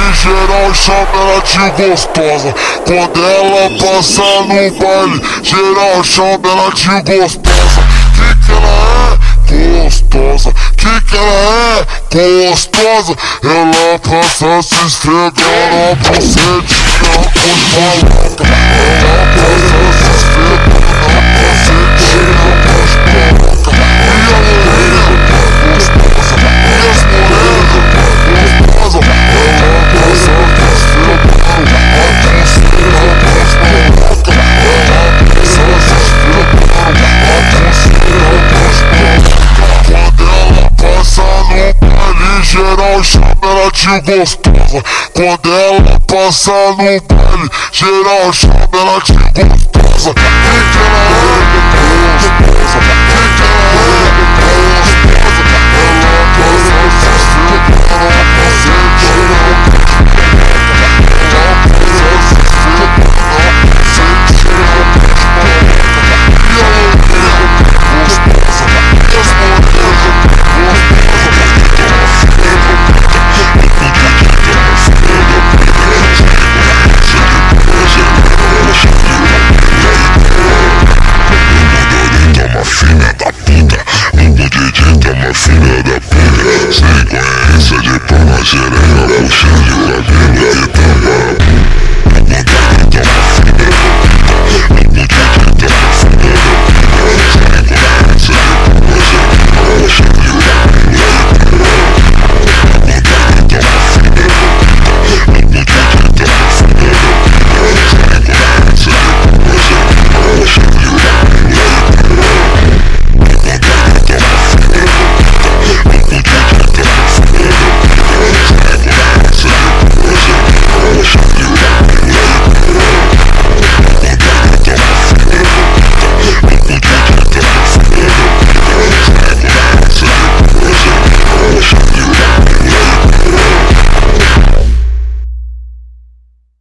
geral chama ela de gostosa. Quando ela passa no baile, geral chama ela de gostosa. Que ela é gostosa, que ela é gostosa. Ela passa se esfregando a bucetinha com maloca. Ela passa se esfregando a bucetinha com maloca. E a morena gostosa, e as morenas gostosa. Ela passa se esfregando a bucetinha com maloca. Ela passa se esfregando a bucetinha com maloca. Quando ela passa no baile, geral chama ela de gostosa. Quando ela passa no baile, geral chama ela de gostosa. Que ela é